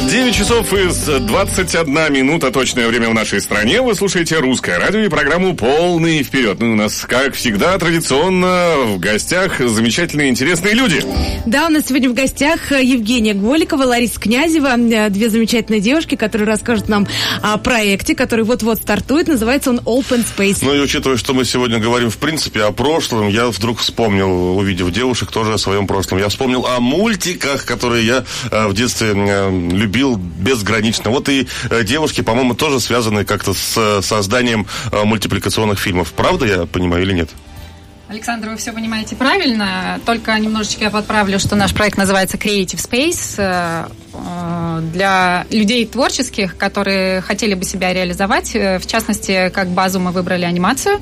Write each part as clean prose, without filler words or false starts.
9 часов из 21 минута, точное время в нашей стране. Вы слушаете «Русское радио» и программу «Полный вперед». Ну, у нас, как всегда, традиционно в гостях замечательные, интересные люди. Да, у нас сегодня в гостях Евгения Голикова, Лариса Князева. Две замечательные девушки, которые расскажут нам о проекте, который вот-вот стартует. Называется он Open Space. Ну и учитывая, что мы сегодня говорим, в принципе, о прошлом, я вдруг вспомнил, увидев девушек, тоже о своем прошлом. Я вспомнил о мультиках, которые я в детстве любил безгранично. Вот и девушки, по-моему, тоже связаны как-то с созданием мультипликационных фильмов. Правда, я понимаю, или нет? Александр, вы все понимаете правильно, только немножечко я подправлю, что наш проект называется Creative Space для людей творческих, которые хотели бы себя реализовать. В частности, как базу мы выбрали анимацию.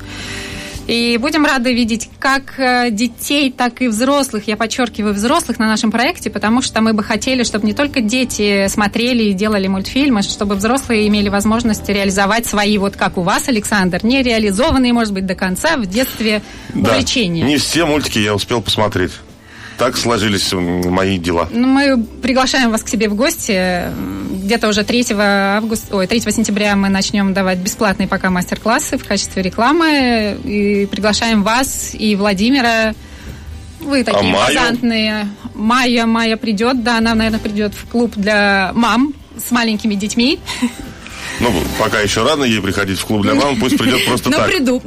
И будем рады видеть как детей, так и взрослых, я подчеркиваю, взрослых на нашем проекте, потому что мы бы хотели, чтобы не только дети смотрели и делали мультфильмы, чтобы взрослые имели возможность реализовать свои, вот как у вас, Александр, нереализованные, может быть, до конца в детстве увлечения. Да, не все мультики я успел посмотреть. Так сложились мои дела. Мы приглашаем вас к себе в гости. Где-то уже 3 сентября мы начнем давать бесплатные пока мастер-классы в качестве рекламы. И приглашаем вас и Владимира. Вы такие импозантные. Майя придет. Да, она, наверное, придет в клуб для мам с маленькими детьми. Ну, пока еще рано ей приходить в клуб для мам, пусть придет просто так. Но приду.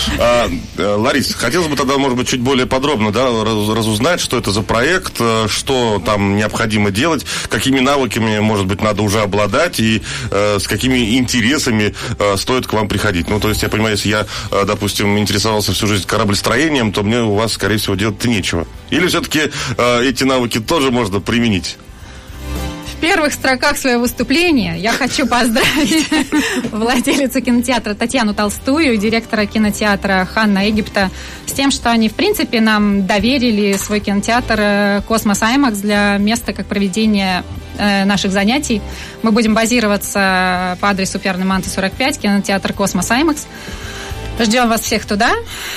Ларис, хотелось бы тогда, может быть, чуть более подробно, да, разузнать, что это за проект, что там необходимо делать, какими навыками, может быть, надо уже обладать и с какими интересами стоит к вам приходить. Ну, то есть, я понимаю, если я, допустим, интересовался всю жизнь кораблестроением, то мне у вас, скорее всего, делать-то нечего. Или все-таки эти навыки тоже можно применить? В первых строках своего выступления я хочу поздравить владелицу кинотеатра Татьяну Толстую и директора кинотеатра Ханна Египта с тем, что они, в принципе, нам доверили свой кинотеатр Космос IMAX для места как проведения наших занятий. Мы будем базироваться по адресу Пьерна Манта 45, кинотеатр Космос IMAX. Ждем вас всех туда,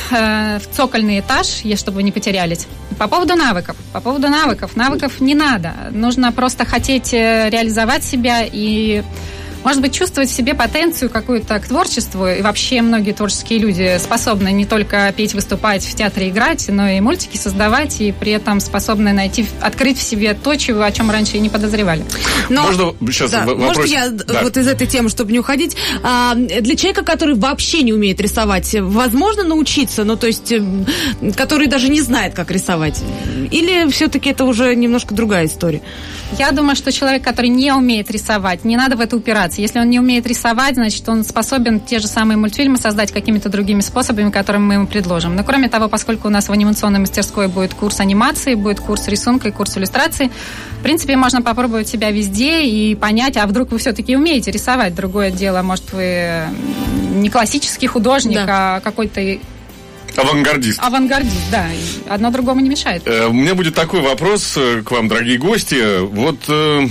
в цокольный этаж, чтобы вы не потерялись. По поводу навыков. Навыков не надо. Нужно просто хотеть реализовать себя и, может быть, чувствовать в себе потенцию какую-то к творчеству. И вообще многие творческие люди способны не только петь, выступать, в театре играть, но и мультики создавать, и при этом способны открыть в себе то, о чем раньше и не подозревали. Но, можно сейчас вопрос? Может, я вот из этой темы, чтобы не уходить, для человека, который вообще не умеет рисовать, возможно научиться, ну, то есть, который даже не знает, как рисовать? Или все-таки это уже немножко другая история? Я думаю, что человек, который не умеет рисовать, не надо в это упираться. Если он не умеет рисовать, значит, он способен те же самые мультфильмы создать какими-то другими способами, которые мы ему предложим. Но, кроме того, поскольку у нас в анимационной мастерской будет курс анимации, будет курс рисунка и курс иллюстрации, в принципе, можно попробовать себя везде и понять, а вдруг вы все-таки умеете рисовать. Другое дело, может, вы не классический художник, да, а какой-то... Авангардист, да. Одно другому не мешает. У меня будет такой вопрос к вам, дорогие гости. Вот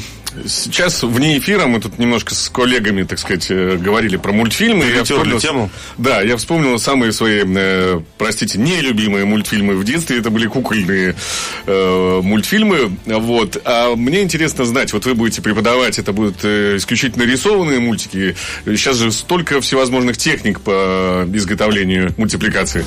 сейчас вне эфира мы тут немножко с коллегами, так сказать, говорили про мультфильмы. Я вспомнил тему. Да, я вспомнил самые свои, нелюбимые мультфильмы в детстве. Это были кукольные мультфильмы. Вот. А мне интересно знать, вот вы будете преподавать, это будут исключительно рисованные мультики. Сейчас же столько всевозможных техник по изготовлению мультипликации.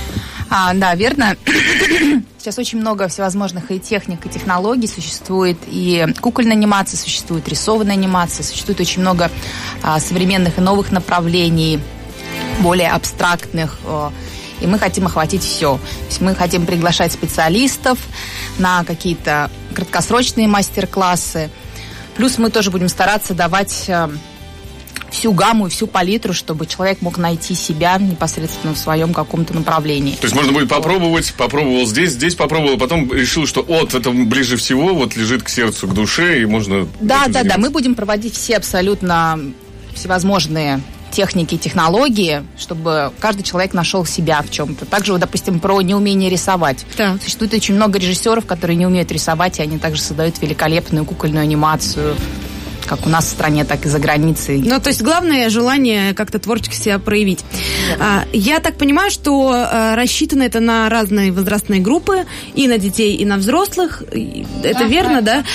Да, верно. Сейчас очень много всевозможных и техник, и технологий существует, и кукольная анимация существует, рисованная анимация, существует очень много современных и новых направлений, более абстрактных, и мы хотим охватить все. То есть мы хотим приглашать специалистов на какие-то краткосрочные мастер-классы, плюс мы тоже будем стараться давать всю гамму и всю палитру, чтобы человек мог найти себя непосредственно в своем каком-то направлении. То есть можно будет попробовал здесь попробовал, потом решил, что это ближе всего, вот лежит к сердцу, к душе, и можно... Да, мы будем проводить все абсолютно всевозможные техники, технологии, чтобы каждый человек нашел себя в чем-то. Также, допустим, про неумение рисовать. Да. Существует очень много режиссеров, которые не умеют рисовать, и они также создают великолепную кукольную анимацию. как у нас в стране, так и за границей. Ну, то есть главное желание как-то творчески себя проявить. Я так понимаю, что рассчитано это на разные возрастные группы, и на детей, и на взрослых. Это верно, да?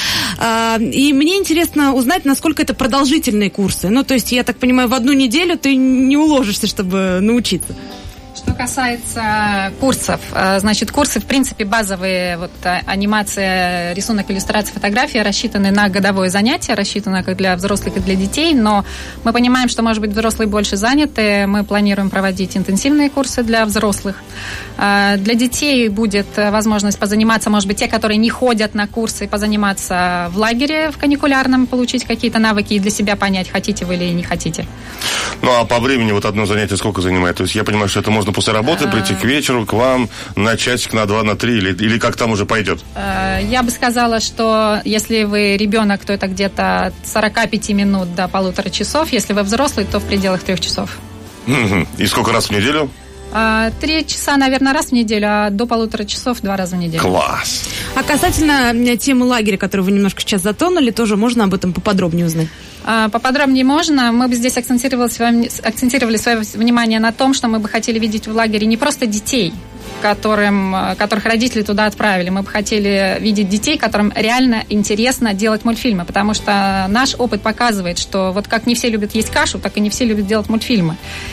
И мне интересно узнать, насколько это продолжительные курсы. Ну, то есть, я так понимаю, в одну неделю ты не уложишься, чтобы научиться. Что касается курсов, значит, курсы, в принципе, базовые, вот анимация, рисунок, иллюстрация, фотография рассчитаны на годовое занятие, рассчитаны как для взрослых и для детей, но мы понимаем, что, может быть, взрослые больше заняты, мы планируем проводить интенсивные курсы для взрослых. Для детей будет возможность позаниматься, может быть, те, которые не ходят на курсы, позаниматься в лагере в каникулярном, получить какие-то навыки и для себя понять, хотите вы или не хотите. Ну, а по времени вот одно занятие сколько занимает? То есть я понимаю, что это можно после работы прийти к вечеру, к вам на часик, на 2, на 3, или как там уже пойдет? Я бы сказала, что если вы ребенок, то это где-то от 45 минут до 1,5 часов. Если вы взрослый, то в пределах 3 часов. И сколько раз в неделю? 3 часа, наверное, раз в неделю, а до 1,5 часов 2 раза в неделю. Класс! А касательно темы лагеря, которую вы немножко сейчас затронули, тоже можно об этом поподробнее узнать? Поподробнее можно. Мы бы здесь акцентировали свое внимание на том, что мы бы хотели видеть в лагере не просто детей, которых родители туда отправили. Мы бы хотели видеть детей, которым реально интересно делать мультфильмы, потому что наш опыт показывает, что вот как не все любят есть кашу, так и не все любят делать мультфильмы.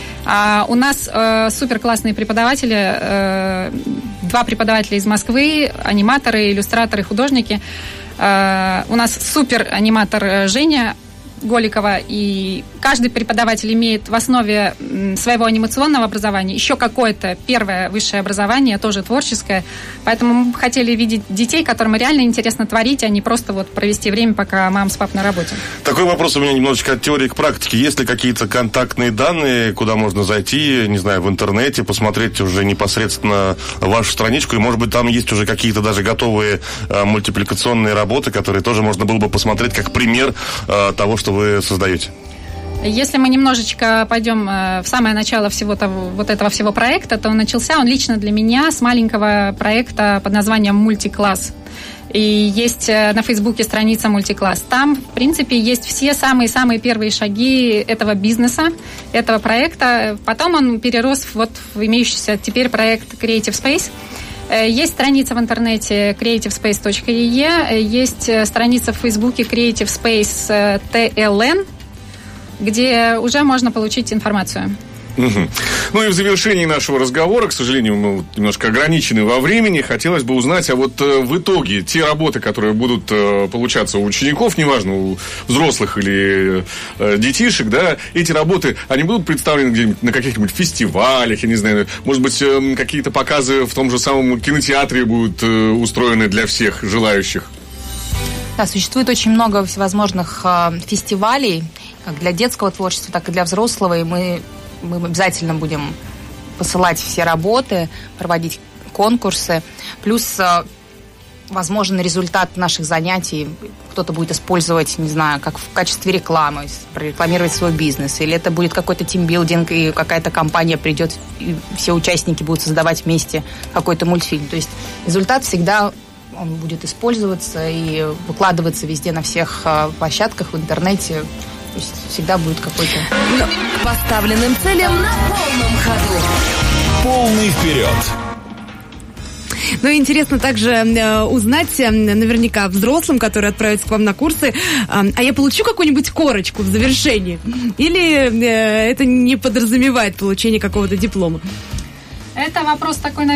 У нас супер классные преподаватели, 2 преподавателя из Москвы, аниматоры, иллюстраторы, художники. У нас супер аниматор Женя Голикова, и каждый преподаватель имеет в основе своего анимационного образования еще какое-то первое высшее образование, тоже творческое. Поэтому мы бы хотели видеть детей, которым реально интересно творить, а не просто вот провести время, пока мама с папой на работе. Такой вопрос у меня немножечко от теории к практике. Есть ли какие-то контактные данные, куда можно зайти, не знаю, в интернете, посмотреть уже непосредственно вашу страничку, и, может быть, там есть уже какие-то даже готовые мультипликационные работы, которые тоже можно было бы посмотреть как пример того, что вы создаете? Если мы немножечко пойдем в самое начало этого всего проекта, то начался он лично для меня с маленького проекта под названием «Мультикласс». И есть на Фейсбуке страница «Мультикласс». Там, в принципе, есть все самые-самые первые шаги этого бизнеса, этого проекта. Потом он перерос в имеющийся теперь проект Creative Space. Есть страница в интернете creativespace.ee, есть страница в Фейсбуке Creative Space TLN, где уже можно получить информацию. Ну и в завершении нашего разговора, к сожалению, мы немножко ограничены во времени, хотелось бы узнать, а вот в итоге те работы, которые будут получаться у учеников, неважно, у взрослых или детишек, да, эти работы, они будут представлены где-нибудь на каких-нибудь фестивалях, я не знаю, может быть, какие-то показы в том же самом кинотеатре будут устроены для всех желающих? Да, существует очень много всевозможных фестивалей, как для детского творчества, так и для взрослого, и мы обязательно будем посылать все работы, проводить конкурсы. Плюс, возможно, результат наших занятий кто-то будет использовать, не знаю, как в качестве рекламы, прорекламировать свой бизнес. Или это будет какой-то тимбилдинг, и какая-то компания придет, и все участники будут создавать вместе какой-то мультфильм. То есть результат всегда он будет использоваться и выкладываться везде на всех площадках в интернете. То есть всегда будет какой-то... К поставленным целям на полном ходу. Полный вперед. Ну и интересно также узнать наверняка взрослым, которые отправятся к вам на курсы, а я получу какую-нибудь корочку в завершении? Или это не подразумевает получение какого-то диплома? Это вопрос такой, наверное,